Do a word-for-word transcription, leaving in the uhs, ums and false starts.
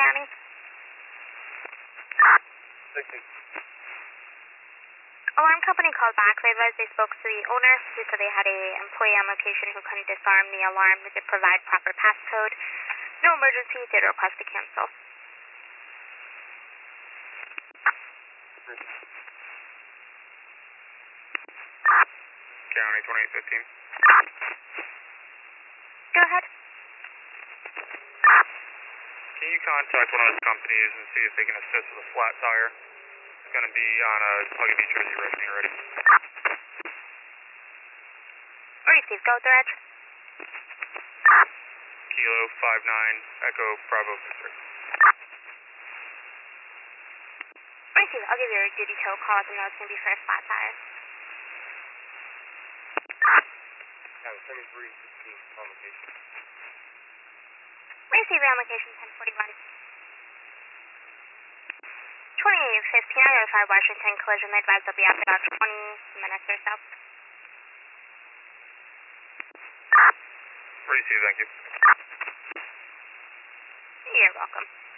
County. Alarm company called back. They advised they spoke to the owner. They said they had a employee on location who couldn't disarm the alarm. They did provide proper passcode. No emergency. Did request to cancel. County twenty-eight fifteen. Go ahead. Can you contact one of those companies and see if they can assist with a flat tire? It's going to be on a Puggy Beach Jersey road when you're ready. Receive. Go with the reg. Kilo five nine Echo Bravo Victor. Receive. I'll give your duty tow call. Let them know it's going to be for a flat tire. seventy-three sixteen on location. Receive on location ten forty-one. twenty-eight fifteen, I notified Washington collision. They advised they'll be out in about twenty minutes or so. Receive, thank you. You're welcome.